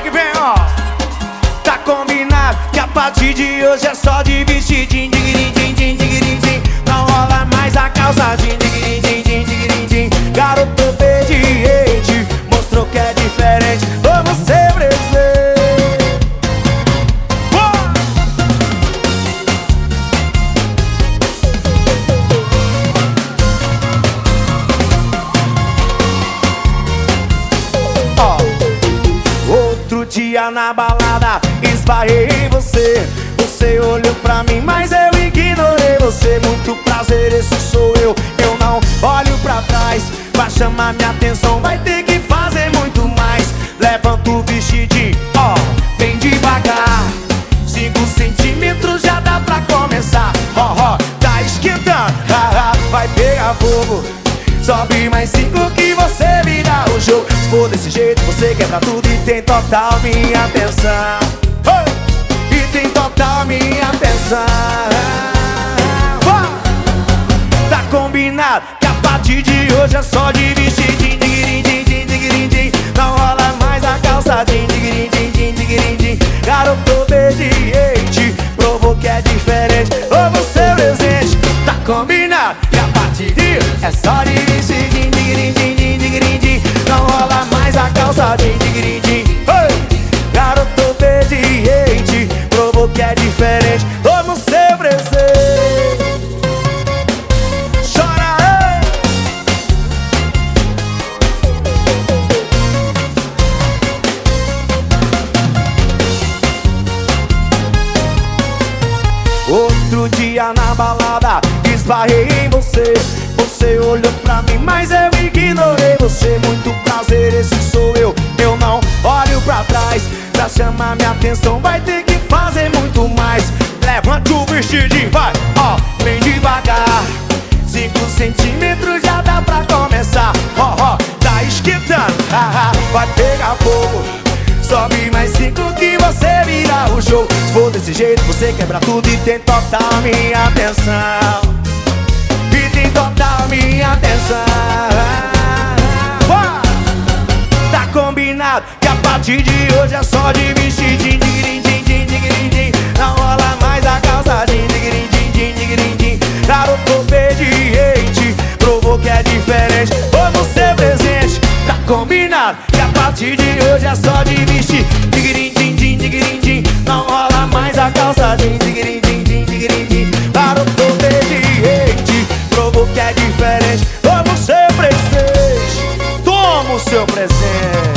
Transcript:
é que vem, ó. Tá combinado que a partir de hoje é só de vestidinho, digiridim, digiridim. Não rola mais a calçadinha, digiridim, digiridim. Garoto obediente, mostrou que é diferente. Vamos ser presente. Outro dia na balada, esbarrei em você. Você olhou pra mim, mas eu ignorei você. Muito prazer, esse sou eu. Eu não olho pra trás. Pra chamar minha atenção vai ter que fazer muito mais. Levanta o vestidinho, ó, bem devagar. 5 centímetros já dá pra começar. Ó, tá esquentando, vai pegar fogo. Sobe mais 5 que você vira o jogo. Se for desse jeito você quebra tudo e tem total minha atenção. E tem total minha atenção. Tá combinado que a partir de hoje é só de vestidinho, digiridim, digiridim. Não rola mais a calçadinha, digiridim, digiridim. Garoto obediente, provou que é diferente. Vamos ser presente. Tá combinado que a partir de hoje é só de vestidinho, digiridim, digiridim. Não rola mais a calçadinha, digiridim. Garoto obediente, provou que é diferente. Vamos ser presente. Chora, ei! Outro dia na balada, esbarrei em você. Você olhou pra mim, mas eu ignorei você. Muito prazer, esse sou eu. Eu não olho pra trás. Pra chamar minha atenção vai ter que fazer muito mais. Levante o vestidinho, vai, ó, bem devagar. 5 centímetros já dá pra começar. Ó, tá esquentando, vai pegar fogo. Sobe mais 5 que você vira o jogo. Se for desse jeito você quebra tudo e tem total minha atenção. E tem total minha atenção. Tá combinado que a partir de hoje é só de vestidinho, digiridim, digiridim. Não rola mais a calçadinha, digiridim, digiridim. Garoto obediente, provou que é diferente. Vamos ser presente. Tá combinado que a partir de hoje é só de vestir, digiridim, digiridim. Não rola mais a calçadinha, digiridim, digiridim. Garoto obediente, provou que é diferente. Vamos ser presente. Toma o seu presente.